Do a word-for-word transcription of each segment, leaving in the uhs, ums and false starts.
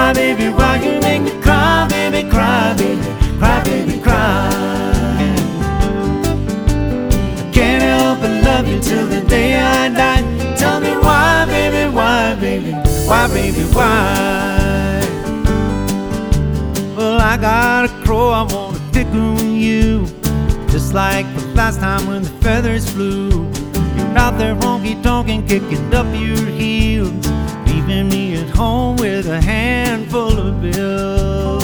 why, baby, why you make me cry, baby, cry, baby, cry, baby, cry. I can't help but love you till the day I die. Tell me why, baby, why, baby, why, baby, why? Well, I got a crow I wanna tickle you, just like the last time when the feathers flew. You're out there honky-tonkin', kicking up your heels, leaving me at home with a handful of bills.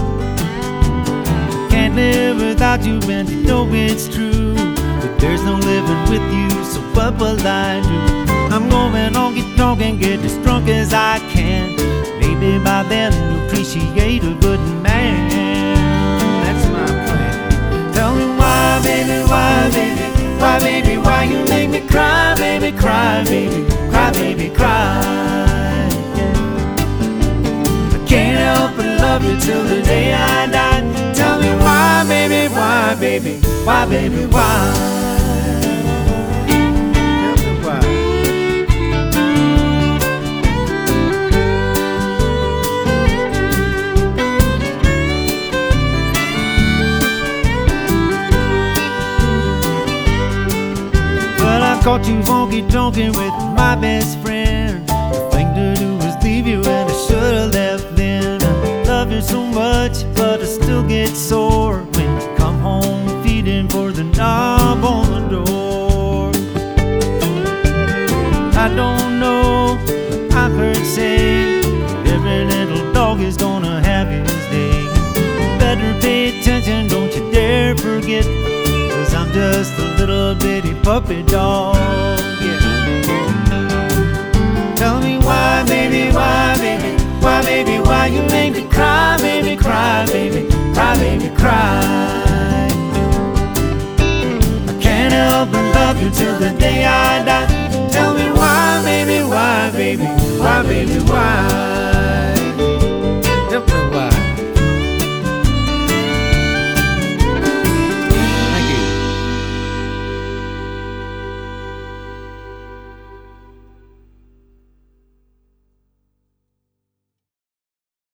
Can't live without you, and you know it's true, but there's no living with you, so what will I do? I'm going honky-tonkin', get as drunk as I can. Maybe by then you'll appreciate a good man. That's my plan. Tell me why, baby, why, baby, why, baby, why you make me cry, baby, cry, baby, cry, baby, cry. I can't help but love you till the day I die. Tell me why, baby, why, baby, why, baby, why? Caught you honky-tonkin' with my best friend. The thing to do was leave you, and I should've left then. I love you so much, but I still get sore when you come home feeding for the knob on the door. I don't know, but I've heard say every little dog is gonna have his day. Better pay attention, don't you dare forget, 'cause I'm just a little bitty puppy dog, yeah. Tell me why, baby, why, baby, why, baby, why you make me cry, baby, cry, baby, cry, baby, cry. I can't help but love you till the day I die. Tell me why, baby, why, baby, why, baby, why?